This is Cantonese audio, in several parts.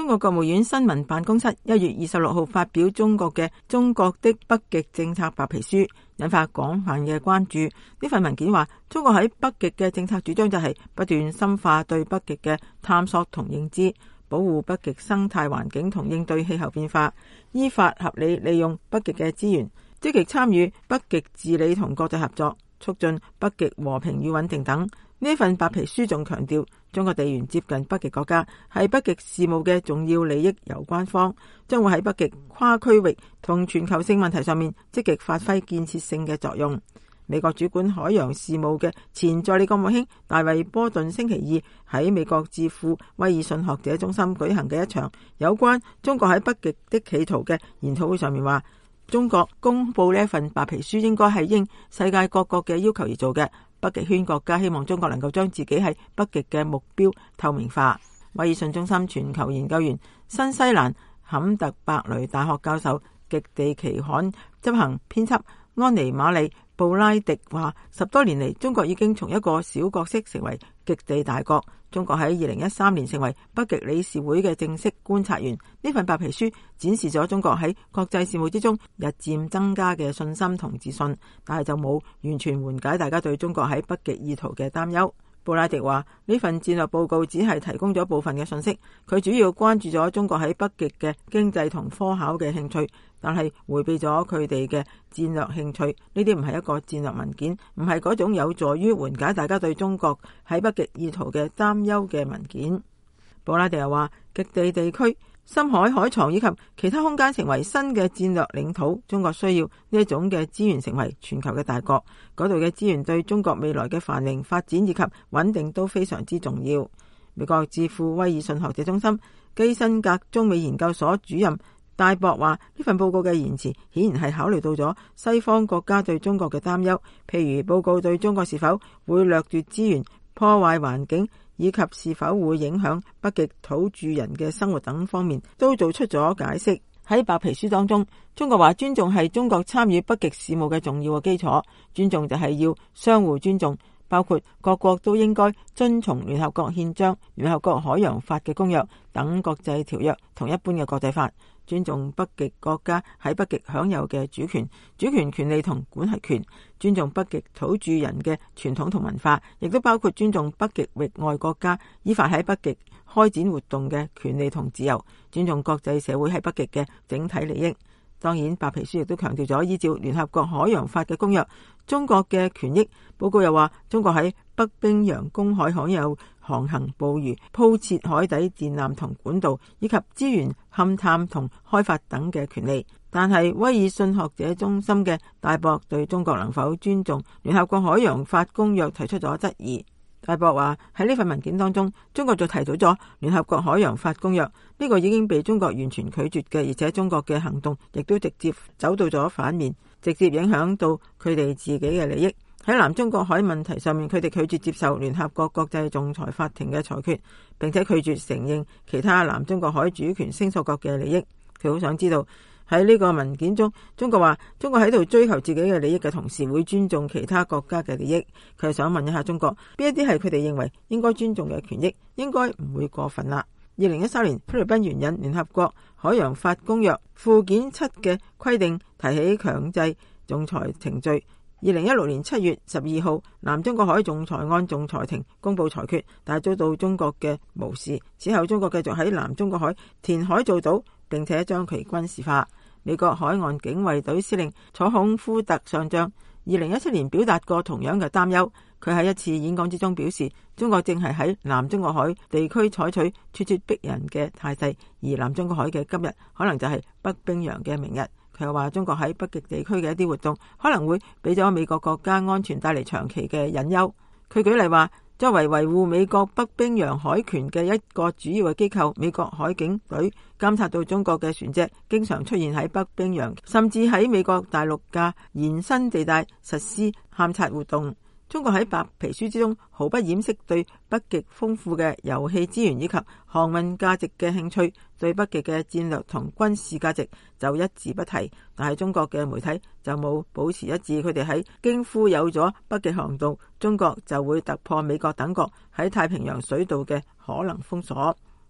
中國國務院新聞辦公室1月26號發表中國的北極政策白皮書，引發廣泛嘅關注。呢份文件話，中國喺北極嘅政策主張就係不斷深化對北極嘅探索同認知，保護北極生態環境同應對氣候變化，依法合理利用北極嘅資源，積極參與北極治理同國際合作，促進北極和平與穩定等。呢份白皮書仲強調，中國地緣接近北極國家，係北極事務嘅重要利益攸關方，將會喺北極跨區域同全球性問題上面積極發揮建設性嘅作用。美國主管海洋事務嘅前助理國務卿大衛波頓星期二喺美國智庫威爾遜學者中心舉行嘅一場有關中國喺北極的企圖嘅研討會上面話，中國公布呢一份白皮書應該係應世界各國嘅要求而做嘅。北極圈國家希望中國能夠將自己喺北極嘅目標透明化。威爾遜中心全球研究員、新西蘭坎特伯雷大學教授、極地期刊執行編輯安妮瑪麗布拉迪話，10多年嚟，中國已經從一個小角色成為極地大國。中國喺2013年成為北極理事會嘅正式觀察員。呢份白皮書展示咗中國喺國際事務之中日漸增加嘅信心同自信，但係就冇完全緩解大家對中國喺北極意圖嘅擔憂。布拉迪話，呢份戰略報告只係提供咗部分嘅信息，佢主要關注咗中國喺北極嘅經濟同科考嘅興趣，但係迴避咗佢哋嘅戰略興趣。呢啲唔係一個戰略文件，唔係嗰種有助於緩解大家對中國喺北極意圖嘅擔憂嘅文件。布拉迪又話，極地地區、深海海床以及其他空間成為新嘅戰略領土，中國需要呢一種嘅資源成為全球嘅大國，嗰度嘅資源對中國未來嘅繁榮發展以及穩定都非常之重要。美國智庫威爾遜學者中心基辛格中美研究所主任戴博話，呢份報告嘅言辭顯然係考慮到咗西方國家對中國嘅擔憂，譬如報告對中國是否會掠奪資源、破壞環境以及是否會影響北極土著人嘅生活等方面都做出咗解釋。喺白皮書當中，中國話尊重係中國參與北極事務嘅重要嘅基礎，尊重就係要相互尊重，包括各國都應該遵從聯合國憲章、聯合國海洋法嘅公約等國際條約同一般嘅國際法，尊重北極國家喺北極享有嘅主權權利同管轄權，尊重北極土著人嘅傳統同文化，亦都包括尊重北極域外國家依法喺北極開展活動嘅權利同自由，尊重國際社會喺北極嘅整體利益。當然，白皮書亦都強調咗依照聯合國海洋法嘅公約，中國嘅權益。報告又話，中國喺北冰洋公海享有航行、捕魚、鋪設海底電纜同管道，以及資源勘探同開發等嘅權利。但係威爾遜學者中心嘅戴博對中國能否尊重聯合國海洋法公約提出咗質疑。戴博話，喺呢份文件當中，中國就提到咗聯合國海洋法公約，呢個已經被中國完全拒絕嘅，而且中國嘅行動亦都直接走到咗反面，直接影響到佢哋自己嘅利益。喺南中國海問題上面，佢哋拒絕接受聯合國國際仲裁法庭嘅裁決，並且拒絕承認其他南中國海主權聲訴國嘅利益。佢好想知道喺呢個文件中，中國話中國喺度追求自己嘅利益嘅同時，會尊重其他國家嘅利益。佢係想問一下中國，邊一啲係佢哋認為應該尊重嘅權益，應該唔會過分啦。2013年，菲律賓援引聯合國海洋法公約附件7嘅規定，提起強制仲裁程序。2016年7月12號，南中國海仲裁案仲裁庭公布裁決，但係遭到中國嘅無視。此後，中國繼續喺南中國海填海造島，並且將其軍事化。美國海岸警衛隊司令楚孔夫特上將2017年表達過同樣嘅擔憂。佢喺一次演講之中表示，中國正係喺南中國海地區採取咄咄逼人嘅態勢，而南中國海嘅今日可能就係北冰洋嘅明日。佢又話，中國喺北極地區嘅一啲活動可能會俾咗美國國家安全帶嚟長期嘅隱憂。佢舉例話，作為維護美國北冰洋海權嘅一個主要嘅機構，美國海警隊監察到中國嘅船隻經常出現喺北冰洋，甚至喺美國大陸嘅延伸地帶實施勘察活動。中國喺白皮書之中毫不掩飾對北極豐富嘅油氣資源以及航運價值嘅興趣，對北極嘅戰略同軍事價值就一字不提。但係中國嘅媒體就冇保持一致，佢哋喺驚呼有咗北極航道，中國就會突破美國等國喺太平洋水道嘅可能封鎖。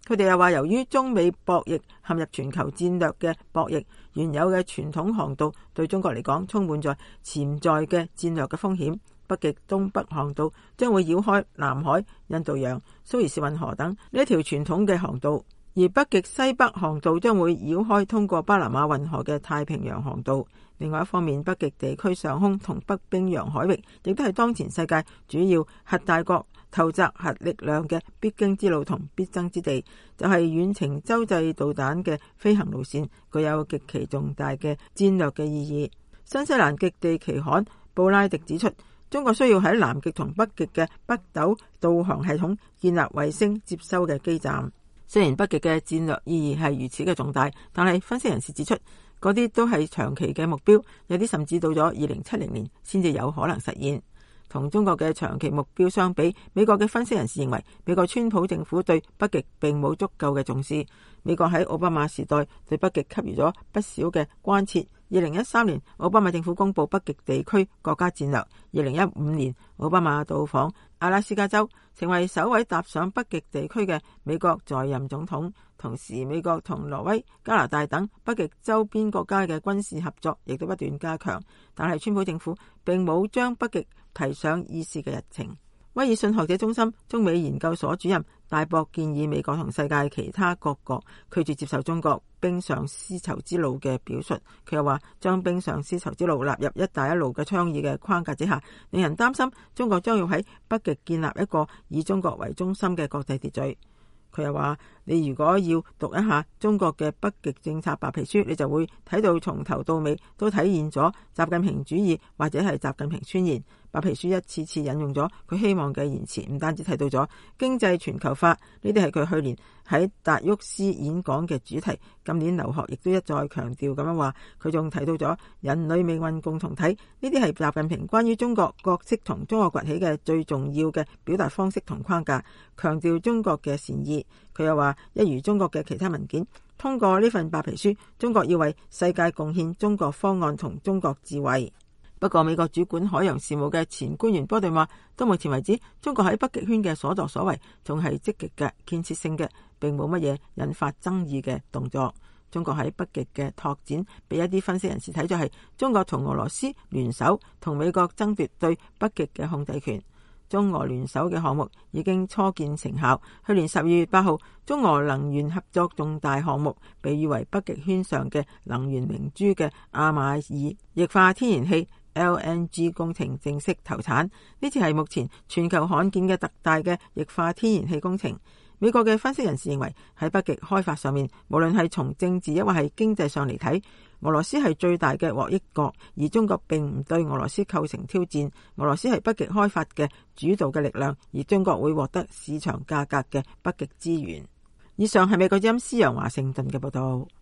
佢哋又話，由於中美博弈陷入全球戰略嘅博弈，原有嘅傳統航道對中國嚟講充滿咗潛在嘅戰略嘅風險。北極東北航道將會繞開南海、印度洋、蘇伊士運河等呢一條傳統嘅航道，而北極西北航道將會繞開通過巴拿馬運河嘅太平洋航道。另外一方面，北極地區上空同北冰洋海域亦都係當前世界主要核大國投擲核力量嘅必經之路同必爭之地，就係遠程洲際導彈嘅飛行路線，具有極其重大嘅戰略嘅意義。新西蘭極地期刊布拉迪指出，中國需要喺南極同北極嘅北斗導航系統建立衛星接收嘅基站。雖然北極嘅戰略意義係如此嘅重大，但係分析人士指出，嗰啲都係長期嘅目標，有啲甚至到咗2070年先至有可能實現。同中國嘅長期目標相比，美國嘅分析人士認為，美國川普政府對北極並冇足夠嘅重視。美國喺奧巴馬時代對北極給予咗不少嘅關切。2013年，奧巴馬政府公布北極地區國家戰略。2015年，奧巴馬到訪阿拉斯加州，成為首位踏上北極地區嘅美國在任總統。同時，美國同挪威、加拿大等北極周邊國家嘅軍事合作亦都不斷加強。但係川普政府並冇將北極提上議事嘅日程。威爾遜學者中心中美研究所主任戴博建議美國同世界其他各國拒絕接受中國冰上絲綢之路嘅表述。佢又話，將冰上絲綢之路納入一帶一路嘅倡議嘅框架之下，令人擔心中國將要喺北極建立一個以中國為中心嘅國際秩序。佢又話，你如果要讀一下中國嘅北極政策白皮書，你就會睇到從頭到尾都體現咗習近平主義或者係習近平宣言。白皮書一次次引用咗佢希望嘅言辭，唔單止提到咗經濟全球化，呢啲係佢去年喺達沃斯演講嘅主題。今年劉鶴亦都一再強調咁樣話，佢仲提到咗人類命運共同體，呢啲係習近平關於中國角色同中國崛起嘅最重要嘅表達方式同框架，強調中國嘅善意。佢又話，一如中國嘅其他文件，通過呢份白皮書，中國要為世界貢獻中國方案同中國智慧。不過，美國主管海洋事務嘅前官員波頓話，到目前為止，中國喺北極圈嘅所作所為仲係積極嘅、建設性嘅，並冇乜嘢引發爭議嘅動作。中國喺北極嘅拓展，俾一啲分析人士睇咗係中國同俄羅斯聯手，同美國爭奪對北極嘅控制權。中俄聯手嘅項目已經初見成效。去年12月8號，中俄能源合作重大項目，被譽為北極圈上嘅能源明珠嘅阿馬爾液化天然氣 LNG 工程正式投產。呢次係目前全球罕見嘅特大嘅液化天然氣工程。美國嘅分析人士認為，喺北極開發上面，無論係從政治抑或係經濟上嚟睇，俄羅斯係最大嘅獲益國，而中國並唔對俄羅斯構成挑戰。俄羅斯係北極開發嘅主導嘅力量，而中國會獲得市場價格嘅北極資源。以上係美國之音施陽華盛頓嘅報道。